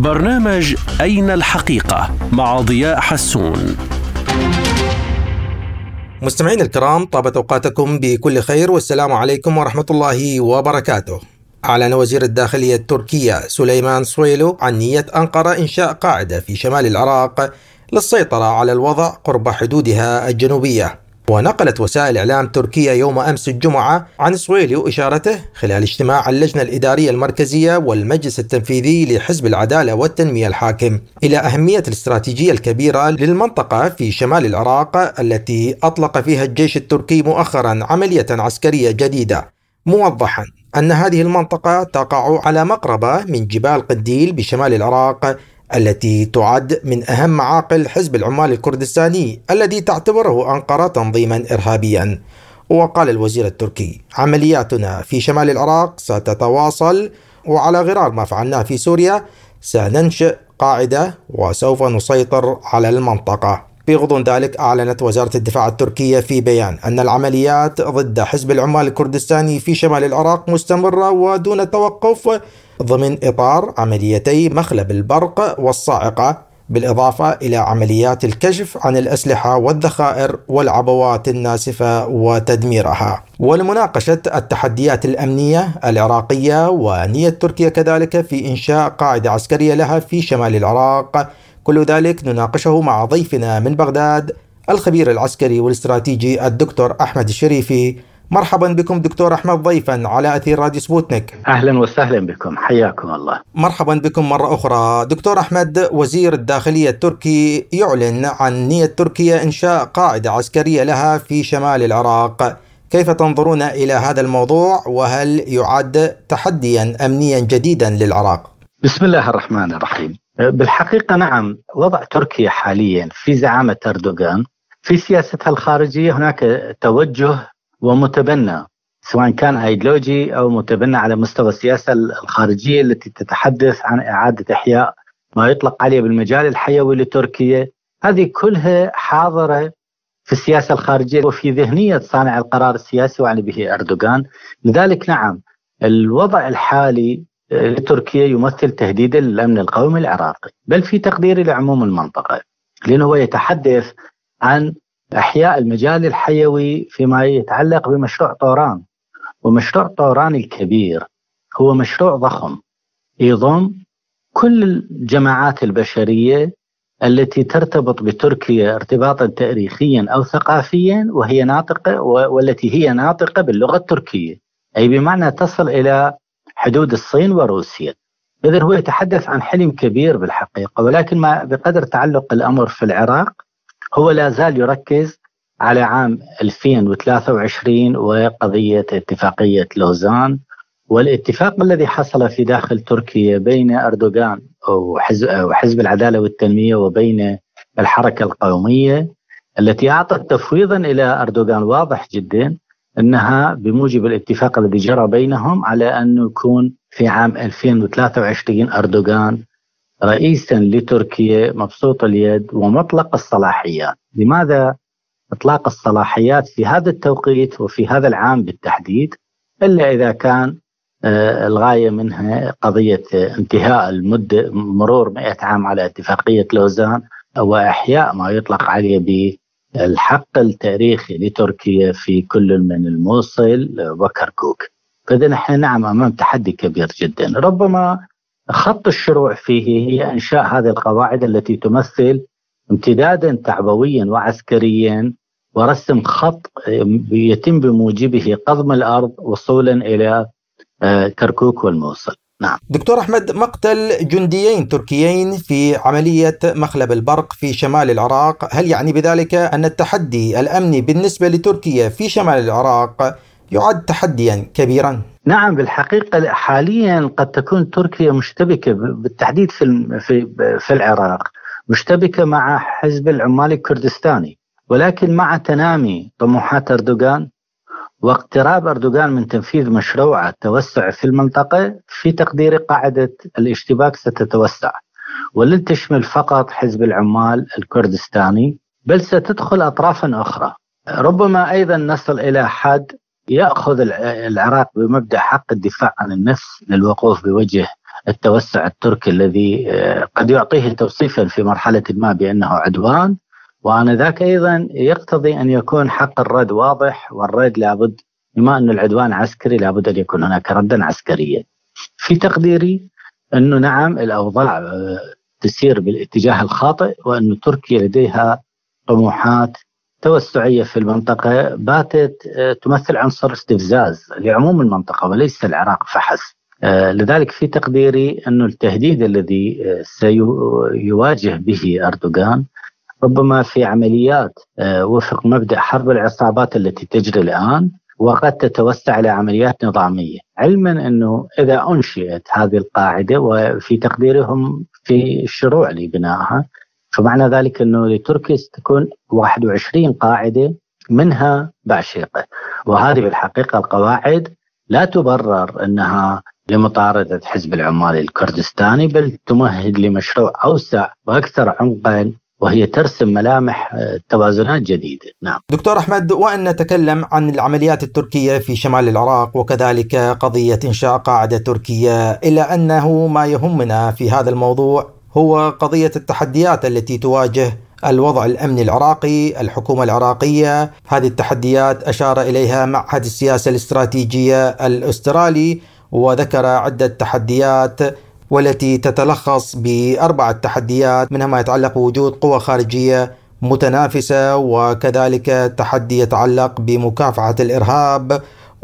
برنامج أين الحقيقة مع ضياء حسون. مستمعين الكرام، طابت أوقاتكم بكل خير والسلام عليكم ورحمة الله وبركاته. أعلن وزير الداخلية التركية سليمان سويلو عن نية أنقرة إنشاء قاعدة في شمال العراق للسيطرة على الوضع قرب حدودها الجنوبية. ونقلت وسائل إعلام تركيا يوم أمس الجمعة عن سويلو إشارته خلال اجتماع اللجنة الإدارية المركزية والمجلس التنفيذي لحزب العدالة والتنمية الحاكم إلى أهمية الاستراتيجية الكبيرة للمنطقة في شمال العراق التي أطلق فيها الجيش التركي مؤخرا عملية عسكرية جديدة، موضحا أن هذه المنطقة تقع على مقربة من جبال قنديل بشمال العراق التي تعد من أهم معاقل حزب العمال الكردستاني الذي تعتبره أنقرة تنظيما إرهابيا. وقال الوزير التركي: عملياتنا في شمال العراق ستتواصل، وعلى غرار ما فعلناه في سوريا سننشئ قاعدة وسوف نسيطر على المنطقة. في غضون ذلك أعلنت وزارة الدفاع التركية في بيان أن العمليات ضد حزب العمال الكردستاني في شمال العراق مستمرة ودون توقف ضمن إطار عمليتي مخلب البرق والصاعقة، بالإضافة إلى عمليات الكشف عن الأسلحة والذخائر والعبوات الناسفة وتدميرها. ولمناقشة التحديات الأمنية العراقية ونية تركيا كذلك في إنشاء قاعدة عسكرية لها في شمال العراق، كل ذلك نناقشه مع ضيفنا من بغداد الخبير العسكري والاستراتيجي الدكتور أحمد الشريفي. مرحبا بكم دكتور أحمد ضيفا على أثير راديو سبوتنيك. أهلا وسهلا بكم، حياكم الله. مرحبا بكم مرة أخرى. دكتور أحمد، وزير الداخلية التركي يعلن عن نية تركيا إنشاء قاعدة عسكرية لها في شمال العراق، كيف تنظرون إلى هذا الموضوع، وهل يعد تحديا أمنيا جديدا للعراق؟ بسم الله الرحمن الرحيم. بالحقيقة نعم، وضع تركيا حاليا في زعامة أردوغان في سياستها الخارجية هناك توجه ومتبنى، سواء كان أيديولوجي أو متبنى على مستوى السياسة الخارجية التي تتحدث عن إعادة إحياء ما يطلق عليه بالمجال الحيوي لتركيا. هذه كلها حاضرة في السياسة الخارجية وفي ذهنية صانع القرار السياسي وعلى به أردوغان. لذلك نعم، الوضع الحالي لتركيا يمثل تهديدا للأمن القومي العراقي، بل في تقديري لعموم المنطقة، لأنه يتحدث عن إحياء المجال الحيوي فيما يتعلق بمشروع طوران. ومشروع طوران الكبير هو مشروع ضخم يضم كل الجماعات البشرية التي ترتبط بتركيا ارتباطا تاريخيا أو ثقافيا، وهي ناطقة والتي هي ناطقة باللغة التركية، أي بمعنى تصل إلى حدود الصين وروسيا. إذن هو يتحدث عن حلم كبير بالحقيقة، ولكن ما بقدر تعلق الأمر في العراق هو لا زال يركز على عام 2023 وقضية اتفاقية لوزان، والاتفاق الذي حصل في داخل تركيا بين أردوغان وحزب العدالة والتنمية وبين الحركة القومية، التي أعطت تفويضا إلى أردوغان واضح جدا أنها بموجب الاتفاق الذي جرى بينهم على أن يكون في عام 2023 أردوغان رئيسا لتركيا مبسوط اليد ومطلق الصلاحيات. لماذا إطلاق الصلاحيات في هذا التوقيت وفي هذا العام بالتحديد، إلا إذا كان الغاية منها قضية انتهاء المدة، مرور 100 عام على اتفاقية لوزان، وإحياء ما يطلق عليه بالحق التاريخي لتركيا في كل من الموصل وكركوك. فإذا نحن نعم أمام تحدي كبير جدا. ربما خط الشروع فيه هي إنشاء هذه القواعد التي تمثل امتدادا تعبويا وعسكريا ورسم خط يتم بموجبه قضم الأرض وصولا إلى كركوك والموصل. نعم. دكتور أحمد، مقتل جنديين تركيين في عملية مخلب البرق في شمال العراق، هل يعني بذلك أن التحدي الأمني بالنسبة لتركيا في شمال العراق يعد تحديا كبيرا؟ نعم، بالحقيقة حاليا قد تكون تركيا مشتبكة بالتحديد في العراق، مشتبكة مع حزب العمال الكردستاني، ولكن مع تنامي طموحات أردوغان واقتراب أردوغان من تنفيذ مشروع التوسع في المنطقة، في تقدير قاعدة الاشتباك ستتوسع ولن تشمل فقط حزب العمال الكردستاني، بل ستدخل أطرافا أخرى. ربما أيضا نصل إلى حد يأخذ العراق بمبدأ حق الدفاع عن النفس للوقوف بوجه التوسع التركي الذي قد يعطيه توصيفا في مرحلة ما بأنه عدوان، وآنذاك أيضا يقتضي أن يكون حق الرد واضح، والرد لابد بما أن العدوان عسكري لابد أن يكون هناك ردا عسكريا. في تقديري أنه نعم الأوضاع تسير بالاتجاه الخاطئ، وأن تركيا لديها طموحات توسعية في المنطقة باتت تمثل عنصر استفزاز لعموم المنطقة وليس العراق فحسب. لذلك في تقديري أن التهديد الذي سيواجه به أردوغان ربما في عمليات وفق مبدأ حرب العصابات التي تجري الآن، وقد تتوسع إلى عمليات نظامية، علما أنه إذا أنشئت هذه القاعدة وفي تقديرهم في الشروع لبنائها، فمعنى ذلك أنه لتركيا ستكون 21 قاعدة منها بعشيقة، وهذه بالحقيقة القواعد لا تبرر أنها لمطاردة حزب العمال الكردستاني، بل تمهد لمشروع أوسع وأكثر عمقا، وهي ترسم ملامح توازنات جديدة. نعم دكتور أحمد، وأن نتكلم عن العمليات التركية في شمال العراق وكذلك قضية إنشاء قاعدة تركية، إلا أنه ما يهمنا في هذا الموضوع هو قضية التحديات التي تواجه الوضع الأمني العراقي، الحكومة العراقية. هذه التحديات أشار إليها معهد السياسة الاستراتيجية الأسترالي، وذكر عدة تحديات والتي تتلخص ب4 تحديات، منها ما يتعلق بوجود قوى خارجية متنافسة، وكذلك تحدي يتعلق بمكافحة الإرهاب،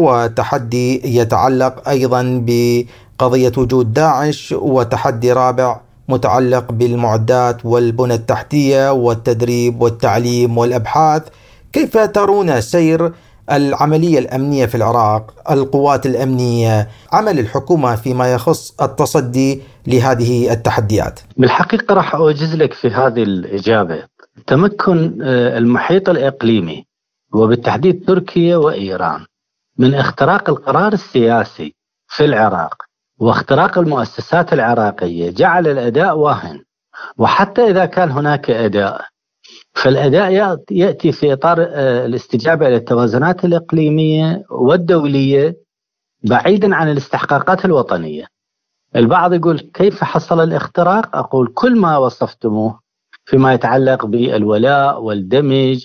وتحدي يتعلق أيضا بقضية وجود داعش، وتحدي رابع متعلق بالمعدات والبنى التحتية والتدريب والتعليم والأبحاث. كيف ترون سير العملية الأمنية في العراق، القوات الأمنية، عمل الحكومة فيما يخص التصدي لهذه التحديات؟ بالحقيقة راح أوجز لك في هذه الإجابة. تمكن المحيط الإقليمي وبالتحديد تركيا وإيران من اختراق القرار السياسي في العراق واختراق المؤسسات العراقية جعل الأداء واهن، وحتى إذا كان هناك أداء فالأداء يأتي في إطار الاستجابة إلى التوازنات الإقليمية والدولية بعيدا عن الاستحقاقات الوطنية. البعض يقول كيف حصل الاختراق؟ أقول كل ما وصفتموه فيما يتعلق بالولاء والدمج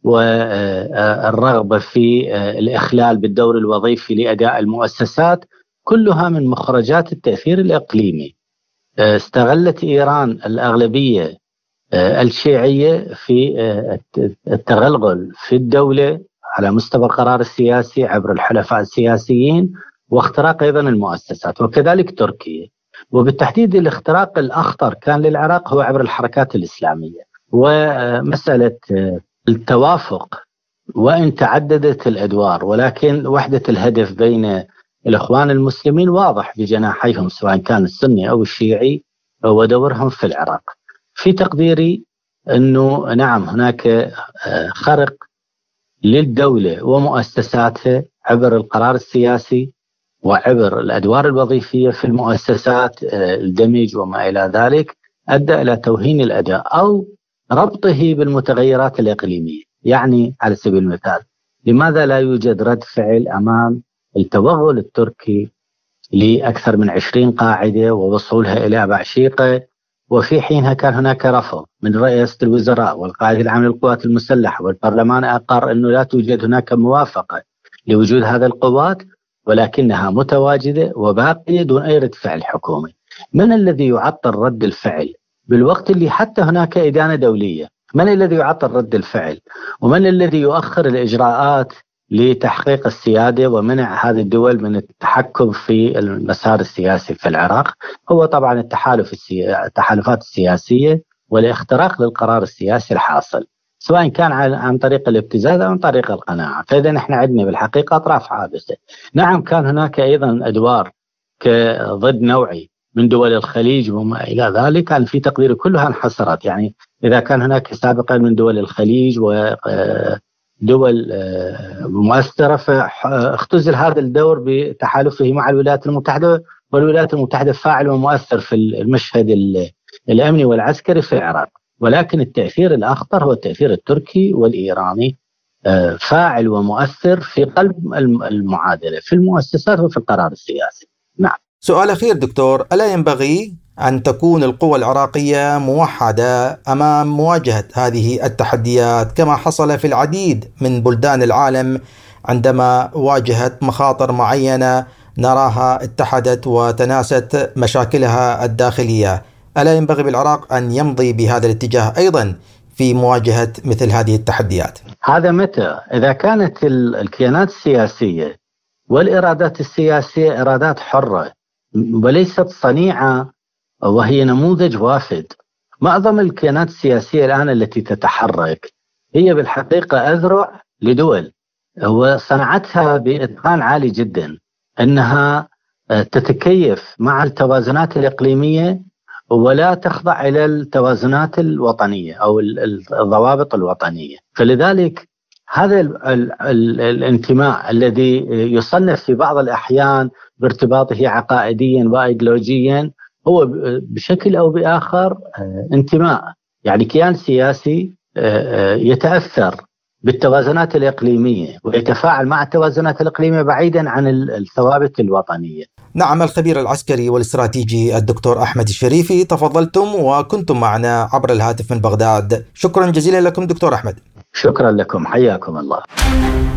والرغبة في الإخلال بالدور الوظيفي لأداء المؤسسات كلها من مخرجات التأثير الإقليمي. استغلت إيران الأغلبية الشيعية في التغلغل في الدولة على مستوى القرار السياسي عبر الحلفاء السياسيين، واختراق أيضا المؤسسات، وكذلك تركيا. وبالتحديد الاختراق الأخطر كان للعراق هو عبر الحركات الإسلامية. ومسألة التوافق وإن تعددت الأدوار، ولكن وحدة الهدف بين الإخوان المسلمين واضح بجناحيهم سواء كان السني أو الشيعي ودورهم في العراق. في تقديري أنه نعم هناك خرق للدولة ومؤسساتها عبر القرار السياسي وعبر الأدوار الوظيفية في المؤسسات، الدمج وما إلى ذلك، أدى إلى توهين الأداء أو ربطه بالمتغيرات الإقليمية. يعني على سبيل المثال، لماذا لا يوجد رد فعل أمام التوغل التركي لأكثر من 20 قاعدة ووصولها إلى بعشيقة، وفي حينها كان هناك رفض من رئاسة الوزراء والقائد العام للقوات المسلحة، والبرلمان أقر أنه لا توجد هناك موافقة لوجود هذه القوات، ولكنها متواجدة وباقية دون أي رد فعل حكومي. من الذي يعطل رد الفعل بالوقت اللي حتى هناك إدانة دولية؟ من الذي يعطل رد الفعل؟ ومن الذي يؤخر الإجراءات لتحقيق السيادة ومنع هذه الدول من التحكم في المسار السياسي في العراق؟ هو طبعا التحالفات السياسية والاختراق للقرار السياسي الحاصل، سواء كان عن طريق الابتزاز أو عن طريق القناعة. فإذا نحن عندنا بالحقيقة أطراف عابسة. نعم كان هناك أيضا أدوار كضد نوعي من دول الخليج وما إلى ذلك، كان في تقدير كلها انحصرت. يعني إذا كان هناك سابقا من دول الخليج ودول مؤثرة، فاختزل هذا الدور بتحالفه مع الولايات المتحدة، والولايات المتحدة فاعل ومؤثر في المشهد الأمني والعسكري في العراق. ولكن التأثير الأخطر هو التأثير التركي والإيراني، فاعل ومؤثر في قلب المعادلة في المؤسسات وفي القرار السياسي. نعم. سؤال أخير دكتور، ألا ينبغي أن تكون القوى العراقية موحدة أمام مواجهة هذه التحديات كما حصل في العديد من بلدان العالم عندما واجهت مخاطر معينة نراها اتحدت وتناست مشاكلها الداخلية؟ ألا ينبغي بالعراق أن يمضي بهذا الاتجاه أيضا في مواجهة مثل هذه التحديات؟ هذا متى؟ إذا كانت الكيانات السياسية والإرادات السياسية إرادات حرة وليست صنيعة وهي نموذج وافد. معظم الكيانات السياسية الآن التي تتحرك هي بالحقيقة أذرع لدول وصنعتها بإتقان عالي جدا، أنها تتكيف مع التوازنات الإقليمية ولا تخضع إلى التوازنات الوطنية أو الضوابط الوطنية. فلذلك هذا الانتماء الذي يصنف في بعض الأحيان بارتباطه عقائديا وأيديولوجيا هو بشكل أو بآخر انتماء، يعني كيان سياسي يتأثر بالتوازنات الإقليمية ويتفاعل مع التوازنات الإقليمية بعيدا عن الثوابت الوطنية. نعم، الخبير العسكري والاستراتيجي الدكتور أحمد الشريفي، تفضلتم وكنتم معنا عبر الهاتف من بغداد. شكرا جزيلا لكم دكتور أحمد. شكرا لكم، حياكم الله.